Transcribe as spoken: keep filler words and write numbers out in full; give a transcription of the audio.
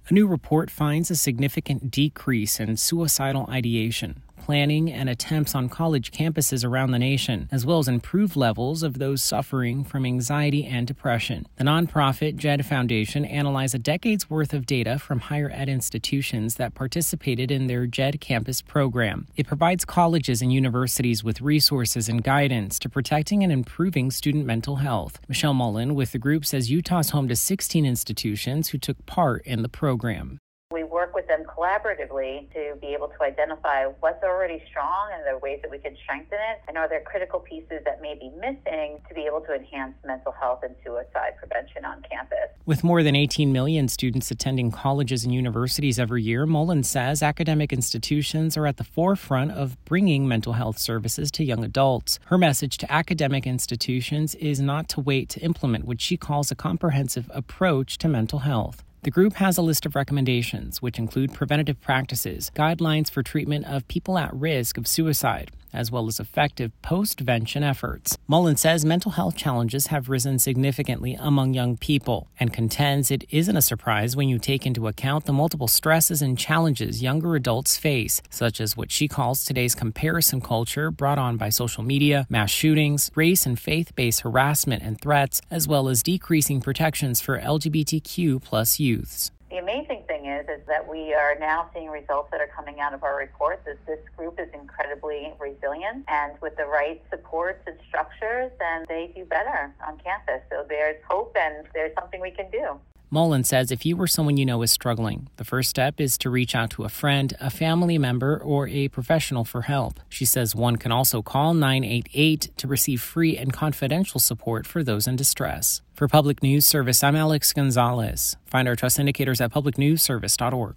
A new report finds a significant decrease in suicidal ideation, planning, and attempts on college campuses around the nation, as well as improved levels of those suffering from anxiety and depression. The nonprofit J E D Foundation analyzed a decade's worth of data from higher ed institutions that participated in their J E D campus program. It provides colleges and universities with resources and guidance to protecting and improving student mental health. Michelle Mullen with the group says Utah's home to sixteen institutions who took part in the program. We work with them collaboratively to be able to identify what's already strong and the ways that we can strengthen it, and are there critical pieces that may be missing to be able to enhance mental health and suicide prevention on campus. With more than eighteen million students attending colleges and universities every year, Mullen says academic institutions are at the forefront of bringing mental health services to young adults. Her message to academic institutions is not to wait to implement what she calls a comprehensive approach to mental health. The group has a list of recommendations, which include preventative practices, guidelines for treatment of people at risk of suicide, as well as effective post-vention efforts. Mullen says mental health challenges have risen significantly among young people and contends it isn't a surprise when you take into account the multiple stresses and challenges younger adults face, such as what she calls today's comparison culture brought on by social media, mass shootings, race and faith-based harassment and threats, as well as decreasing protections for L G B T Q plus youths. The amazing thing is, is that we are now seeing results that are coming out of our reports is this group is incredibly resilient, and with the right supports and structures, then they do better on campus. So there's hope and there's something we can do. Mullen says if you or someone you know is struggling, the first step is to reach out to a friend, a family member, or a professional for help. She says one can also call nine eight eight to receive free and confidential support for those in distress. For Public News Service, I'm Alex Gonzalez. Find our trust indicators at public news service dot org.